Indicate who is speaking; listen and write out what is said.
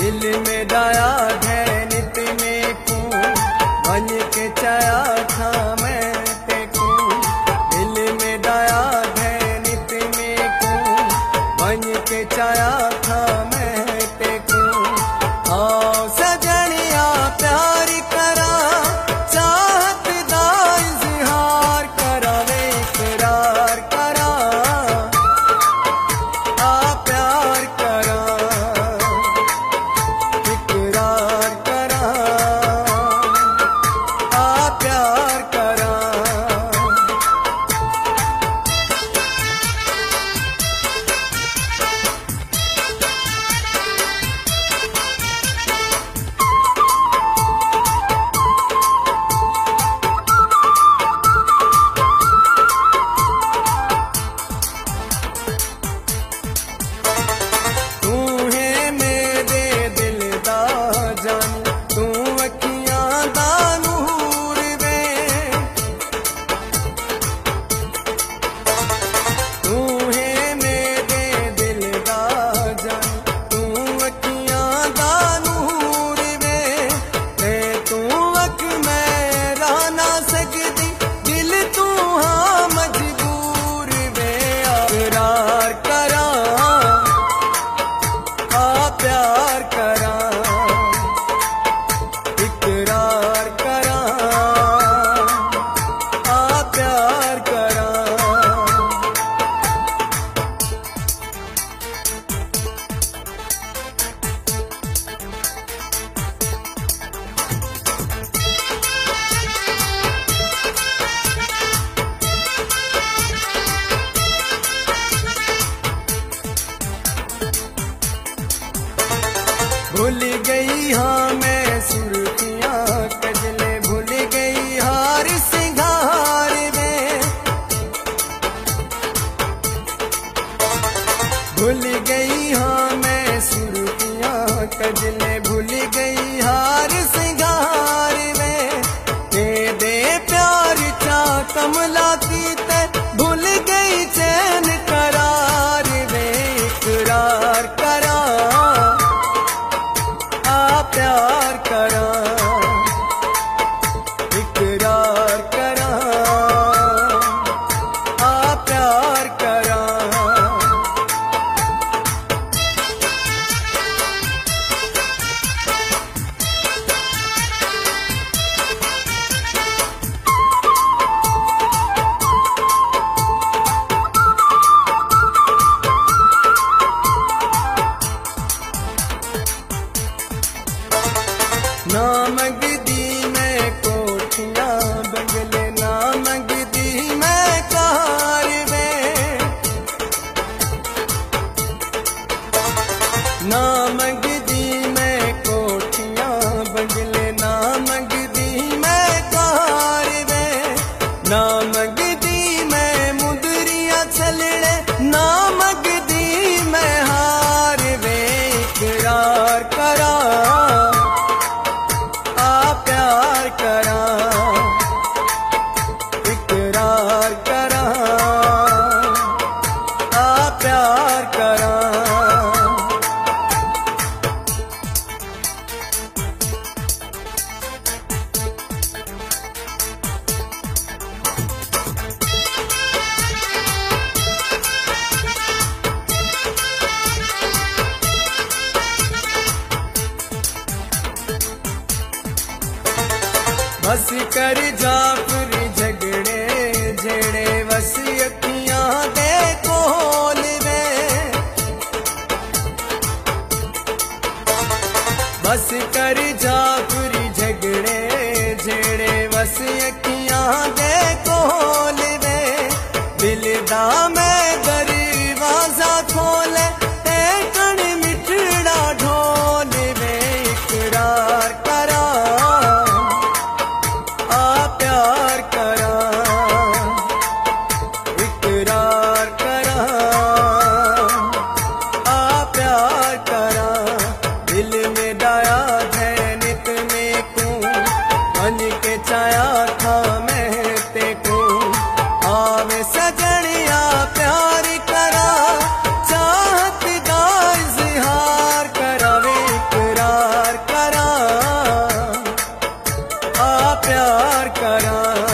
Speaker 1: दिल में डाया है नित में को बन के चाया था मैं तेको। दिल में डाया है नित में को बन के चाया था मैं तेको। आओ सजनिया प्यार करा चाहत दा इजहार करा वे इकरार करा आ प्यार करा इकरार करा आ प्यार करा। तू है मेरे दिल दा जान तू अखियां दा नूर वे। तू है मेरे दिल दा जान तू अखियां दा नूर वे। ते तू अख मैं रह ना सकदी दिल तू हाँ मजबूर वे। इकरार करा आ प्यार करा इकरार करा आ प्यार करा। भूल गई हाँ मैं सुर्खियाँ कजले भूल गई हार सिंगार में। भूल गई हाँ मैं सुर्खियाँ कजले भूल गई हार सिंगार में। दे प्यार चा कमला की ते भूल गई चैन करार में। इकरार करा आ प्यार करा इकरार करा आ प्यार करा। ना मंगदी मैं कोठियां बंगले ना मंगदी मैं कार वे। ना मंगदी मैं कोठियां बंगले ना मंगदी मैं कार वे। ना मंगदी मैं मुंदरियां छलड़े ना मंगदी मैं हार वे। इकरार करा आ प्यार करा इकरार करा आ प्यार करा। बस कर जाफर झगड़े झेड़े बस अखियां दे कोल वे। बस कर जाफर झगड़े झेड़े बस अखियां दे कोल वे। दिल दा मैं दरवाजा खोले ते कण मिठड़ा ढोल वे। इकरार करा आ प्यार करा इकरार करा आ प्यार करा। दिल में डाया है नित में को बन के चाया था मैं तेको। आवे सजनिया प्यार करा चाह करां